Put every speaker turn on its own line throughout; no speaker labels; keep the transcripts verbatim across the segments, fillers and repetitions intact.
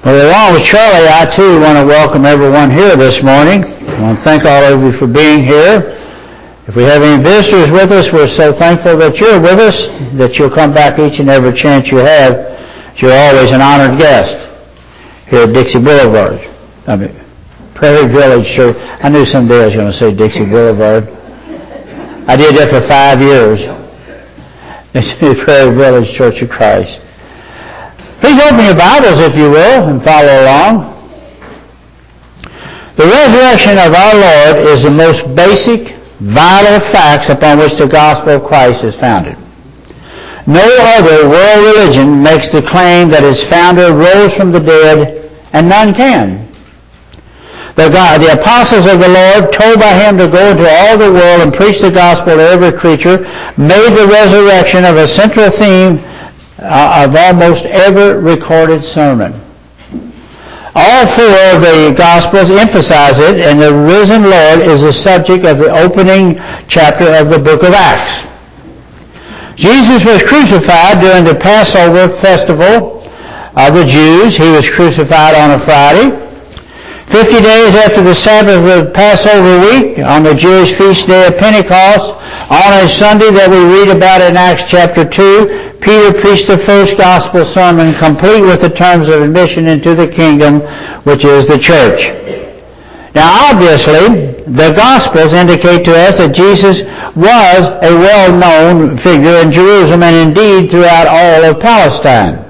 Well, along with Charlie, I too want to welcome everyone here this morning. I want to thank all of you for being here. If we have any visitors with us, we're so thankful that you're with us, that you'll come back each and every chance you have. You're always an honored guest here at Dixie Boulevard. I mean, Prairie Village Church. I knew someday I was going to say Dixie Boulevard. I did that for five years. Prairie Village Church of Christ. Please open your Bibles, if you will, and follow along. The resurrection of our Lord is the most basic, vital facts upon which the gospel of Christ is founded. No other world religion makes the claim that its founder rose from the dead, and none can. The, God, the apostles of the Lord, told by him to go into all the world and preach the gospel to every creature, made the resurrection of a central theme uh, of almost every recorded sermon. All four of the Gospels emphasize it, and the risen Lord is the subject of the opening chapter of the book of Acts. Jesus was crucified during the Passover festival of the Jews. He was crucified on a Friday. Fifty days after the Sabbath of the Passover week, on the Jewish feast day of Pentecost, on a Sunday that we read about in Acts chapter two, Peter preached the first gospel sermon, complete with the terms of admission into the kingdom, which is the church. Now, obviously, the Gospels indicate to us that Jesus was a well-known figure in Jerusalem and indeed throughout all of Palestine.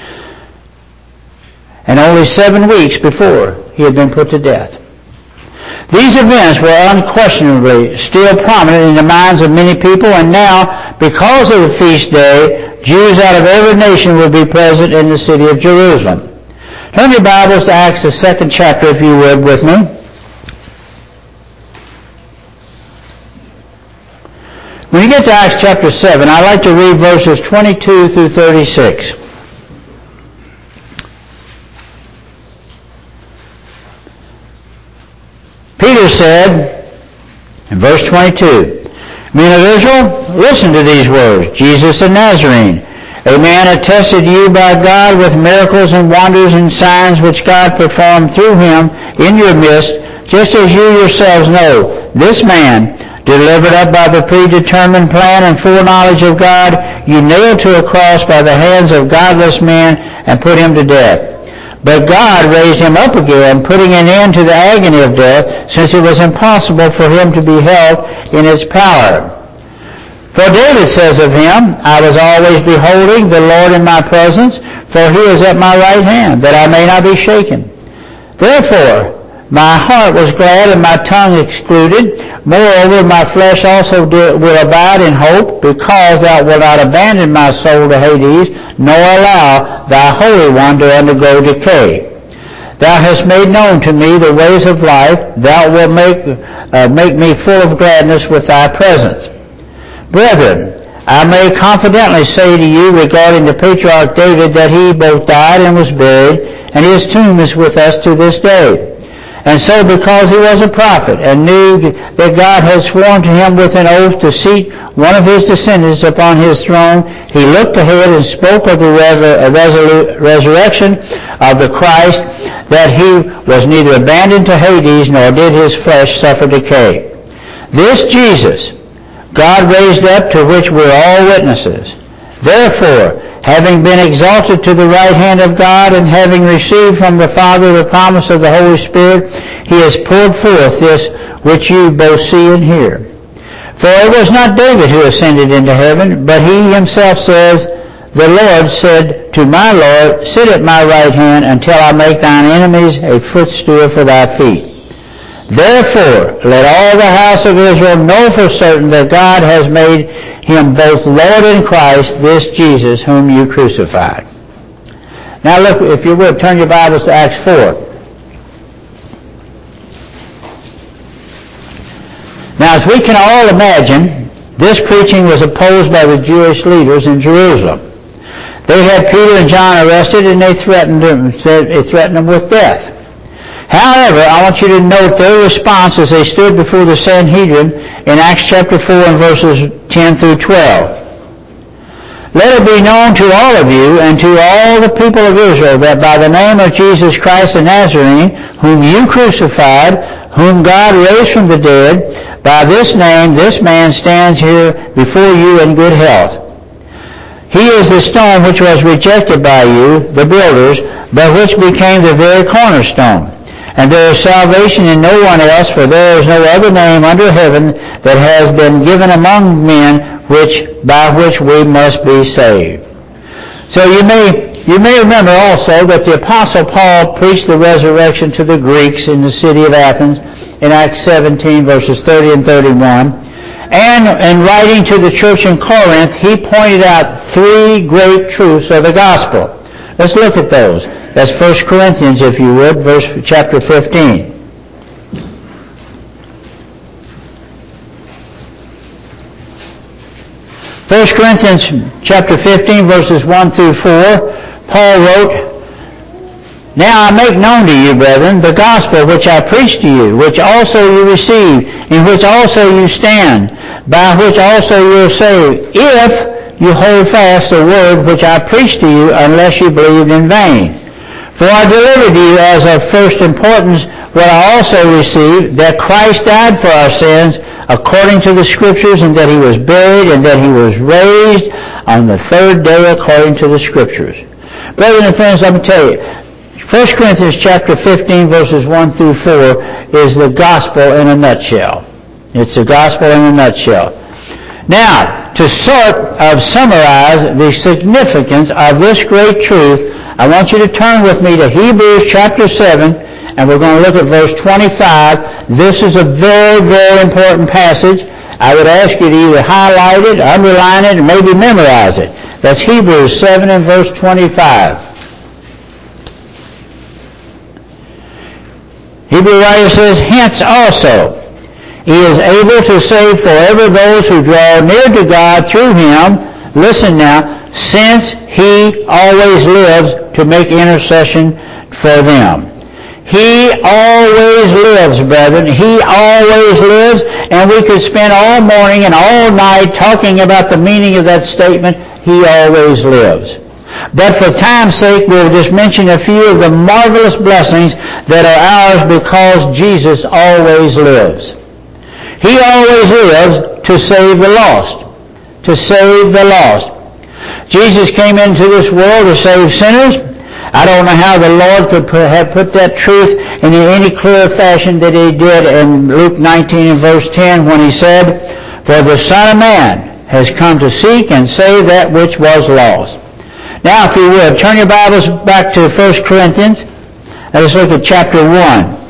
And only seven weeks before he had been put to death. These events were unquestionably still prominent in the minds of many people, and now, because of the feast day, Jews out of every nation will be present in the city of Jerusalem. Turn your Bibles to Acts, the second chapter, if you would, with me. When you get to Acts chapter seven, I'd like to read verses twenty-two through thirty-six. Peter said, in verse twenty-two, Men of Israel, listen to these words. Jesus the Nazarene, a man attested to you by God with miracles and wonders and signs which God performed through him in your midst, just as you yourselves know. This man, delivered up by the predetermined plan and foreknowledge of God, you nailed to a cross by the hands of godless men and put him to death. But God raised him up again, putting an end to the agony of death, since it was impossible for him to be held in its power. For David says of him, I was always beholding the Lord in my presence, for he is at my right hand, that I may not be shaken. Therefore, my heart was glad and my tongue excluded. Moreover, my flesh also will abide in hope, because thou wilt not abandon my soul to Hades, nor allow thy Holy One to undergo decay. Thou hast made known to me the ways of life. Thou wilt make, uh, make me full of gladness with thy presence. Brethren, I may confidently say to you regarding the patriarch David that he both died and was buried, and his tomb is with us to this day. And so, because he was a prophet and knew that God had sworn to him with an oath to seat one of his descendants upon his throne, he looked ahead and spoke of the resurrection of the Christ, that he was neither abandoned to Hades, nor did his flesh suffer decay. This Jesus God raised up, to which we are all witnesses. Therefore, having been exalted to the right hand of God, and having received from the Father the promise of the Holy Spirit, he has poured forth this which you both see and hear. For it was not David who ascended into heaven, but he himself says, The Lord said to my Lord, Sit at my right hand until I make thine enemies a footstool for thy feet. Therefore, let all the house of Israel know for certain that God has made him both Lord and Christ, this Jesus whom you crucified. Now look, if you would, turn your Bibles to Acts four. Now, as we can all imagine, this preaching was opposed by the Jewish leaders in Jerusalem. They had Peter and John arrested, and they threatened them, they threatened them with death. However, I want you to note their response as they stood before the Sanhedrin in Acts chapter four and verses ten through twelve. Let it be known to all of you and to all the people of Israel that by the name of Jesus Christ the Nazarene, whom you crucified, whom God raised from the dead, by this name this man stands here before you in good health. He is the stone which was rejected by you, the builders, but which became the very cornerstone. And there is salvation in no one else, for there is no other name under heaven that has been given among men which by which we must be saved. So you may you may remember also that the Apostle Paul preached the resurrection to the Greeks in the city of Athens in Acts seventeen, verses thirty and thirty-one. And in writing to the church in Corinth, he pointed out three great truths of the gospel. Let's look at those. That's First Corinthians, if you would, verse chapter fifteen. First Corinthians chapter fifteen, verses one through four, Paul wrote, Now I make known to you, brethren, the gospel which I preached to you, which also you received, in which also you stand, by which also you are saved, if you hold fast the word which I preached to you, unless you believed in vain. For I delivered to you as of first importance what I also received, that Christ died for our sins, according to the Scriptures, and that He was buried, and that He was raised on the third day according to the Scriptures. Brothers and friends, let me tell you, First Corinthians chapter fifteen, verses one through four is the gospel in a nutshell. It's the gospel in a nutshell. Now, to sort of summarize the significance of this great truth, I want you to turn with me to Hebrews chapter seven, and we're going to look at verse twenty-five. This is a very, very important passage. I would ask you to either highlight it, underline it, and maybe memorize it. That's Hebrews seven and verse twenty-five. Hebrew writer says, Hence also He is able to save forever those who draw near to God through Him. Listen now, since He always lives to make intercession for them. He always lives, brethren. He always lives, and we could spend all morning and all night talking about the meaning of that statement, He always lives. But for time's sake, we'll just mention a few of the marvelous blessings that are ours because Jesus always lives. He always lives to save the lost. To save the lost. Jesus came into this world to save sinners. I don't know how the Lord could put, have put that truth in any clearer fashion that He did in Luke nineteen and verse ten when He said, For the Son of Man has come to seek and save that which was lost. Now, if you would, turn your Bibles back to First Corinthians. Let's look at chapter one.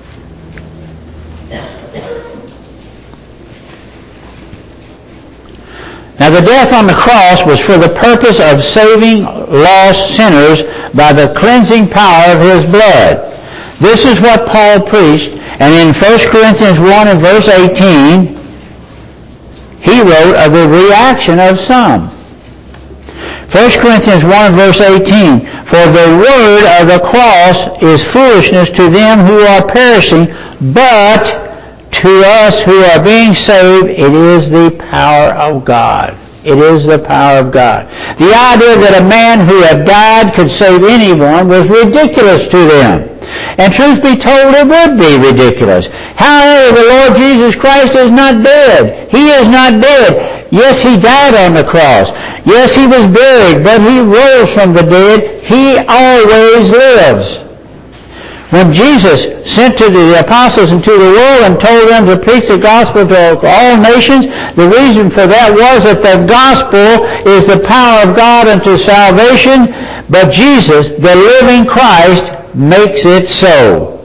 Now, the death on the cross was for the purpose of saving lost sinners by the cleansing power of His blood. This is what Paul preached, and in First Corinthians one and verse eighteen, he wrote of the reaction of some. First Corinthians one and verse eighteen, For the word of the cross is foolishness to them who are perishing, but to us who are being saved, it is the power of God. It is the power of God. The idea that a man who had died could save anyone was ridiculous to them. And truth be told, it would be ridiculous. However, the Lord Jesus Christ is not dead. He is not dead. Yes, He died on the cross. Yes, He was buried, but He rose from the dead. He always lives. When Jesus sent to the apostles into the world and told them to preach the gospel to all nations, the reason for that was that the gospel is the power of God unto salvation, but Jesus, the living Christ, makes it so.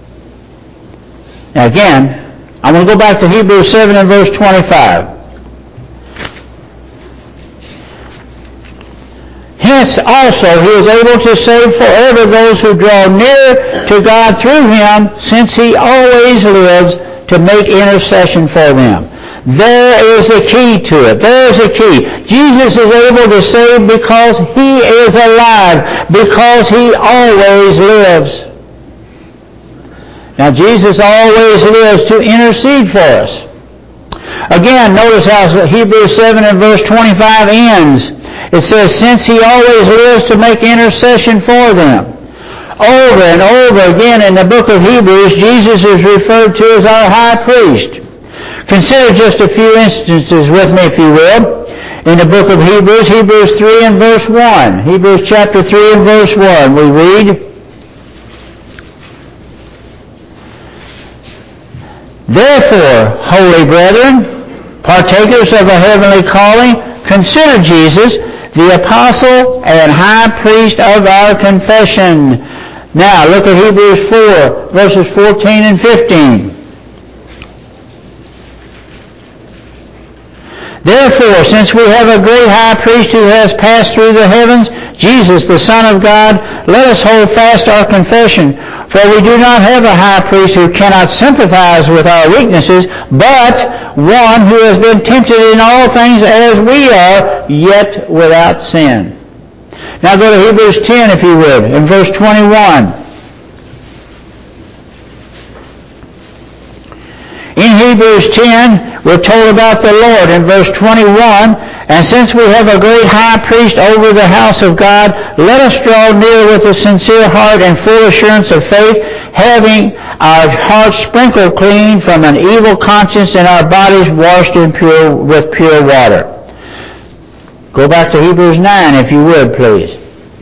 Now again, I'm going to go back to Hebrews seven and verse twenty-five. Hence also He is able to save forever those who draw near to God through Him, since He always lives to make intercession for them. There is the key to it. There is the key. Jesus is able to save because He is alive, because He always lives. Now Jesus always lives to intercede for us. Again, notice how Hebrews seven and verse twenty-five ends. It says, since He always lives to make intercession for them. Over and over again in the book of Hebrews, Jesus is referred to as our high priest. Consider just a few instances with me, if you will. In the book of Hebrews, Hebrews three and verse one. Hebrews chapter three and verse one, we read, therefore, holy brethren, partakers of a heavenly calling, consider Jesus, the apostle and high priest of our confession. Now, look at Hebrews four, verses fourteen and fifteen. Therefore, since we have a great high priest who has passed through the heavens, Jesus, the Son of God, let us hold fast our confession. For we do not have a high priest who cannot sympathize with our weaknesses, but one who has been tempted in all things as we are, yet without sin. Now go to Hebrews ten, if you would, in verse twenty-one. In Hebrews ten, we're told about the Lord in verse twenty-one, and since we have a great high priest over the house of God, let us draw near with a sincere heart and full assurance of faith, having our hearts sprinkled clean from an evil conscience and our bodies washed in pure with pure water. Go back to Hebrews nine, if you would, please.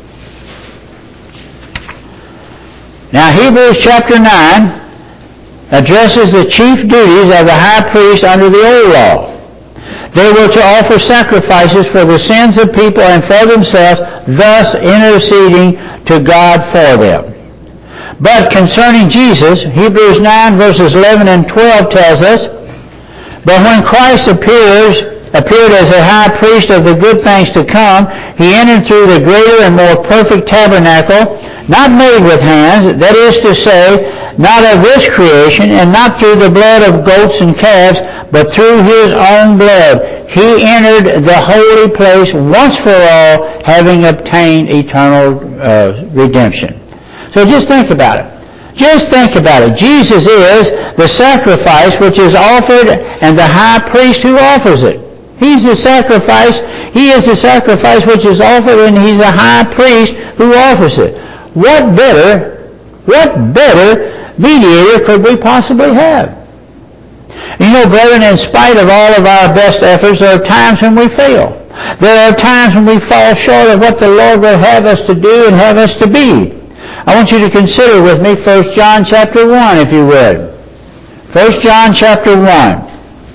Now, Hebrews chapter nine addresses the chief duties of the high priest under the old law. They were to offer sacrifices for the sins of people and for themselves, thus interceding to God for them. But concerning Jesus, Hebrews nine verses eleven and twelve tells us, but when Christ appears, appeared as a high priest of the good things to come, He entered through the greater and more perfect tabernacle, not made with hands, that is to say, not of this creation, and not through the blood of goats and calves, but through His own blood. He entered the holy place once for all, having obtained eternal uh, redemption. So just think about it. Just think about it. Jesus is the sacrifice which is offered, and the high priest who offers it. He's the sacrifice. He is the sacrifice which is offered, and He's a high priest who offers it. What better, what better mediator could we possibly have? You know, brethren, in spite of all of our best efforts, there are times when we fail. There are times when we fall short of what the Lord will have us to do and have us to be. I want you to consider with me First John chapter one, if you would. First John chapter one.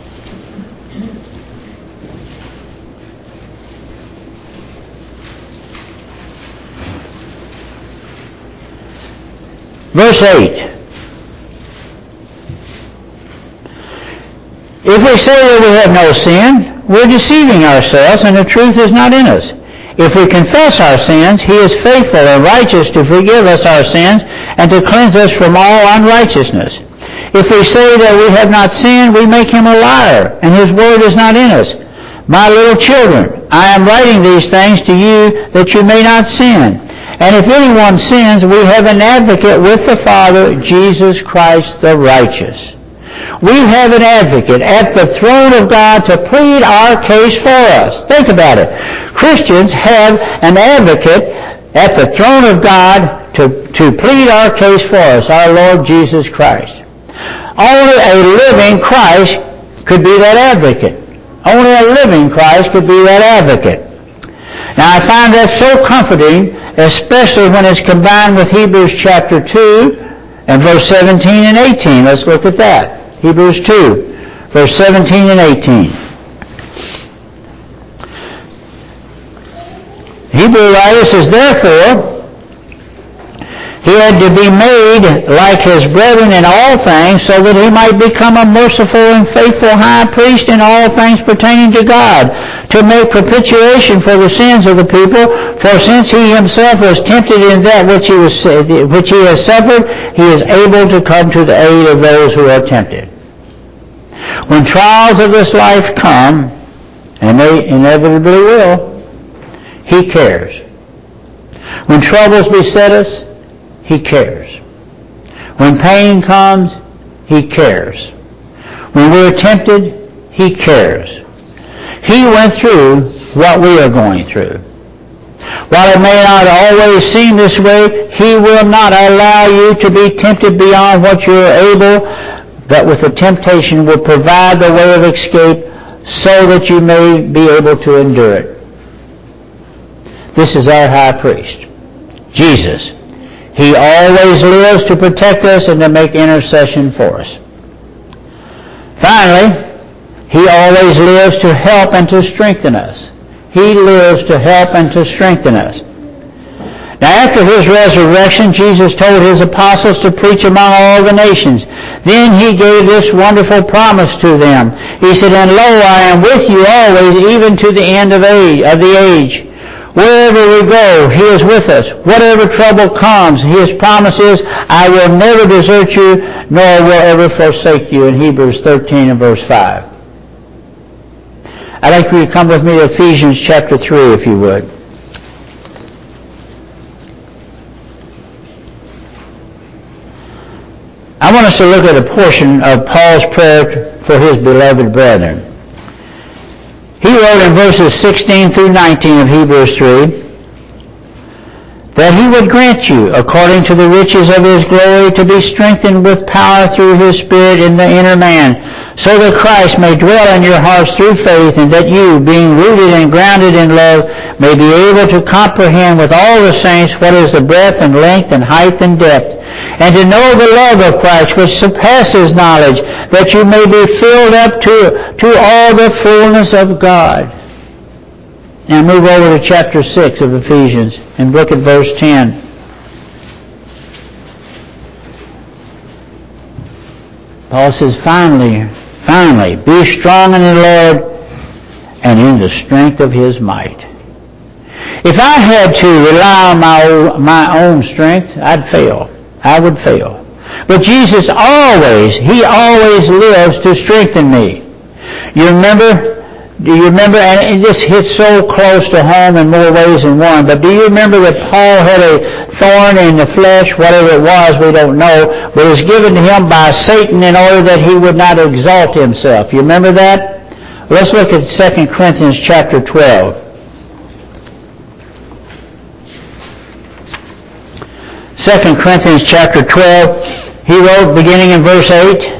Verse eight. If we say that we have no sin, we're deceiving ourselves, and the truth is not in us. If we confess our sins, He is faithful and righteous to forgive us our sins and to cleanse us from all unrighteousness. If we say that we have not sinned, we make Him a liar, and His word is not in us. My little children, I am writing these things to you that you may not sin. And if anyone sins, we have an advocate with the Father, Jesus Christ the righteous. We have an advocate at the throne of God to plead our case for us. Think about it. Christians have an advocate at the throne of God to, to plead our case for us, our Lord Jesus Christ. Only a living Christ could be that advocate. Only a living Christ could be that advocate. Now, I find that so comforting, especially when it's combined with Hebrews chapter two and verse seventeen and eighteen. Let's look at that. Hebrews two, verse seventeen and eighteen. Hebrew writer says, therefore, He had to be made like His brethren in all things, so that He might become a merciful and faithful high priest in all things pertaining to God, to make propitiation for the sins of the people. For since He Himself was tempted in that which He was which He has suffered, He is able to come to the aid of those who are tempted. When trials of this life come, and they inevitably will, He cares. When troubles beset us, He cares. When pain comes, He cares. When we're tempted, He cares. He went through what we are going through. While it may not always seem this way, He will not allow you to be tempted beyond what you are able, but with the temptation will provide the way of escape so that you may be able to endure it. This is our high priest, Jesus. He always lives to protect us and to make intercession for us. Finally, He always lives to help and to strengthen us. He lives to help and to strengthen us. Now, after His resurrection, Jesus told His apostles to preach among all the nations. Then He gave this wonderful promise to them. He said, "And lo, I am with you always, even to the end of, age, of the age. Wherever we go, He is with us. Whatever trouble comes, His promise is, I will never desert you, nor will ever forsake you," in Hebrews thirteen and verse five. I'd like for you to come with me to Ephesians chapter three, if you would. I want us to look at a portion of Paul's prayer for his beloved brethren. He wrote in verses sixteen through nineteen of Hebrews three, that He would grant you, according to the riches of His glory, to be strengthened with power through His Spirit in the inner man, so that Christ may dwell in your hearts through faith, and that you, being rooted and grounded in love, may be able to comprehend with all the saints what is the breadth and length and height and depth, and to know the love of Christ which surpasses knowledge, that you may be filled up to, to all the fullness of God. Now move over to chapter six of Ephesians and look at verse ten. Paul says, finally, finally, be strong in the Lord and in the strength of His might. If I had to rely on my own, my own strength, I'd fail. I would fail. But Jesus always, He always lives to strengthen me. You remember, do you remember, and this hits so close to home in more ways than one, but do you remember that Paul had a thorn in the flesh, whatever it was, we don't know, but it was given to him by Satan in order that he would not exalt himself. You remember that? Let's look at Second Corinthians chapter twelve. Second Corinthians chapter twelve, he wrote, beginning in verse eight,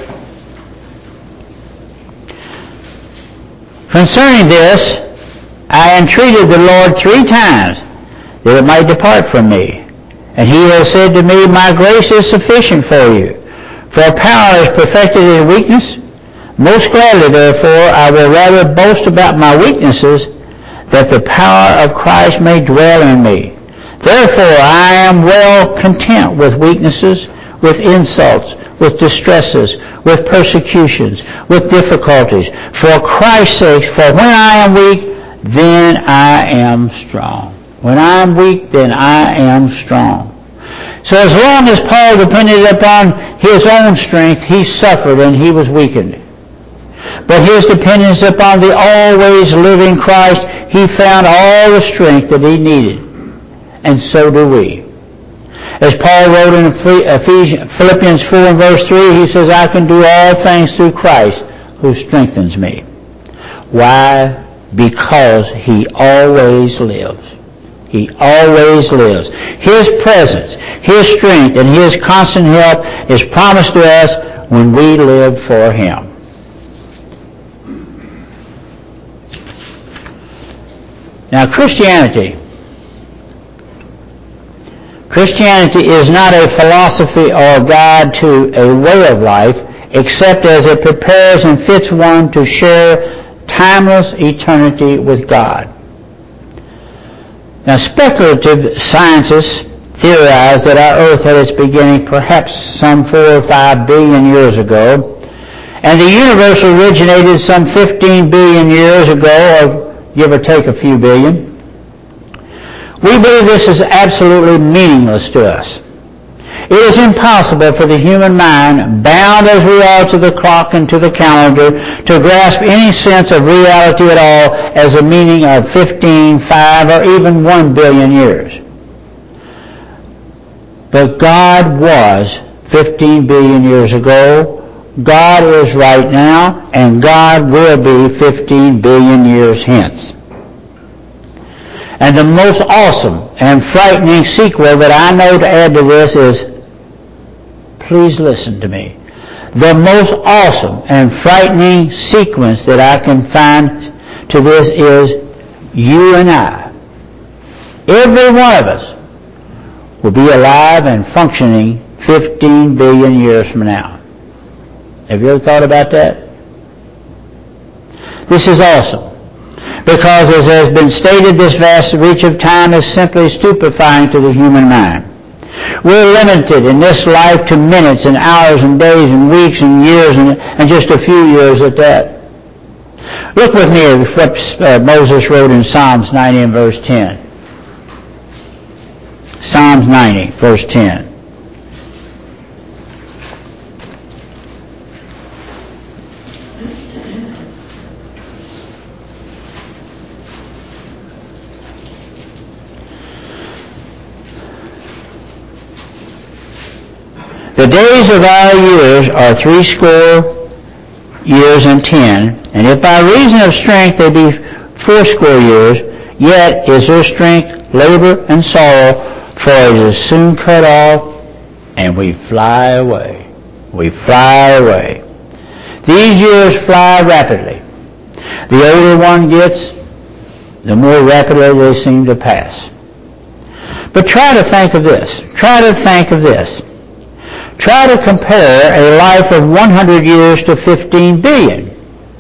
"Concerning this, I entreated the Lord three times that it might depart from me. And He has said to me, My grace is sufficient for you, for power is perfected in weakness. Most gladly, therefore, I will rather boast about my weaknesses, that the power of Christ may dwell in me. Therefore, I am well content with weaknesses, with insults, with distresses, with persecutions, with difficulties, for Christ's sake. For when I am weak, then I am strong." When I am weak, then I am strong. So as long as Paul depended upon his own strength, he suffered and he was weakened. But his dependence upon the always living Christ, he found all the strength that he needed. And so do we. As Paul wrote in Philippians four and verse three, he says, "I can do all things through Christ who strengthens me." Why? Because He always lives. He always lives. His presence, His strength, and His constant help is promised to us when we live for Him. Now, Christianity Christianity is not a philosophy or guide to a way of life, except as it prepares and fits one to share timeless eternity with God. Now, speculative scientists theorize that our earth had its beginning perhaps some four or five billion years ago, and the universe originated some fifteen billion years ago, or give or take a few billion. We believe this is absolutely meaningless to us. It is impossible for the human mind, bound as we are to the clock and to the calendar, to grasp any sense of reality at all as a meaning of fifteen, five, or even one billion years. But God was fifteen billion years ago, God is right now, and God will be fifteen billion years hence. And the most awesome and frightening sequel that I know to add to this is, please listen to me. The most awesome and frightening sequence that I can find to this is you and I, every one of us, will be alive and functioning fifteen billion years from now. Have you ever thought about that? This is awesome. Because, as has been stated, this vast reach of time is simply stupefying to the human mind. We're limited in this life to minutes and hours and days and weeks and years and, and just a few years at that. Look with me at what uh, Moses wrote in Psalms ninety and verse ten. Psalms ninety, verse ten. The days of our years are threescore years and ten, and if by reason of strength they be fourscore years, yet is their strength labor and sorrow, for it is soon cut off, and we fly away. We fly away. These years fly rapidly. The older one gets, the more rapidly they seem to pass. But try to think of this. Try to think of this. Try to compare a life of one hundred years to fifteen billion.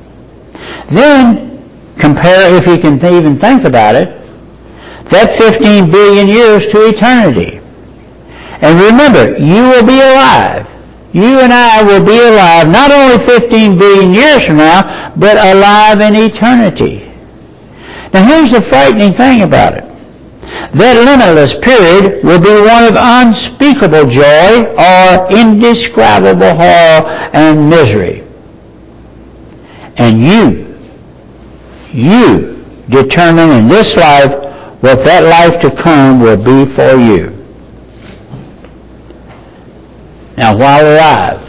Then compare, if you can even think about it, that fifteen billion years to eternity. And remember, you will be alive. You and I will be alive not only fifteen billion years from now, but alive in eternity. Now here's the frightening thing about it. That limitless period will be one of unspeakable joy or indescribable horror and misery. And you, you determine in this life what that life to come will be for you. Now, while alive,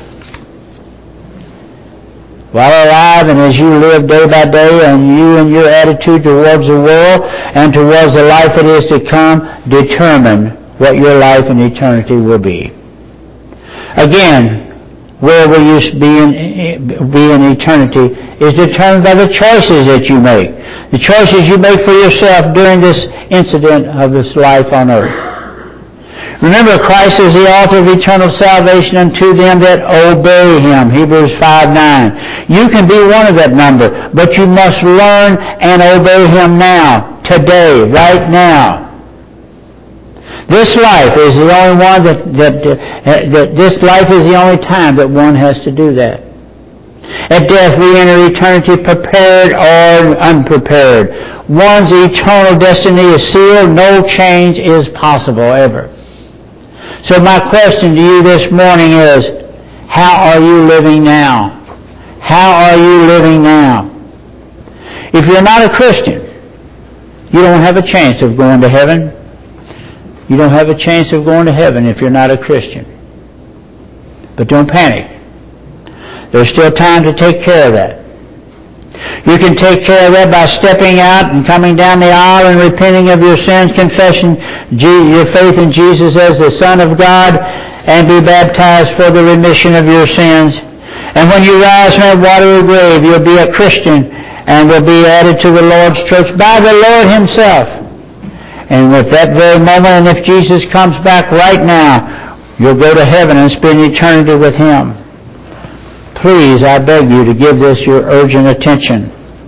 while alive and as you live day by day, and you and your attitude towards the world and towards the life that is to come determine what your life in eternity will be. Again, where will you be in, be in eternity is determined by the choices that you make. The choices you make for yourself during this incident of this life on earth. Remember, Christ is the author of eternal salvation unto them that obey Him. Hebrews five nine. You can be one of that number, but you must learn and obey Him now, today, right now. This life is the only one that, that, uh, that this life is the only time that one has to do that. At death we enter eternity prepared or unprepared. One's eternal destiny is sealed. No change is possible ever. So my question to you this morning is, how are you living now? How are you living now? If you're not a Christian, you don't have a chance of going to heaven. You don't have a chance of going to heaven if you're not a Christian. But don't panic. There's still time to take care of that. You can take care of that by stepping out and coming down the aisle and repenting of your sins, confessing your faith in Jesus as the Son of God, and be baptized for the remission of your sins. And when you rise from that watery grave, you'll be a Christian and will be added to the Lord's church by the Lord Himself. And at that very moment, and if Jesus comes back right now, you'll go to heaven and spend eternity with Him. Please, I beg you to give this your urgent attention.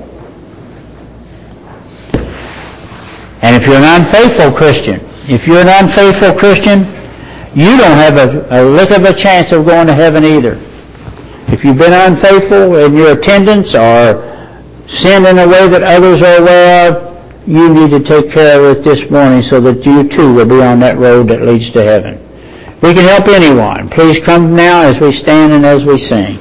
And if you're an unfaithful Christian, if you're an unfaithful Christian, you don't have a, a lick of a chance of going to heaven either. If you've been unfaithful in your attendance or sinned in a way that others are aware of, you need to take care of it this morning so that you too will be on that road that leads to heaven. We can help anyone. Please come now as we stand and as we sing.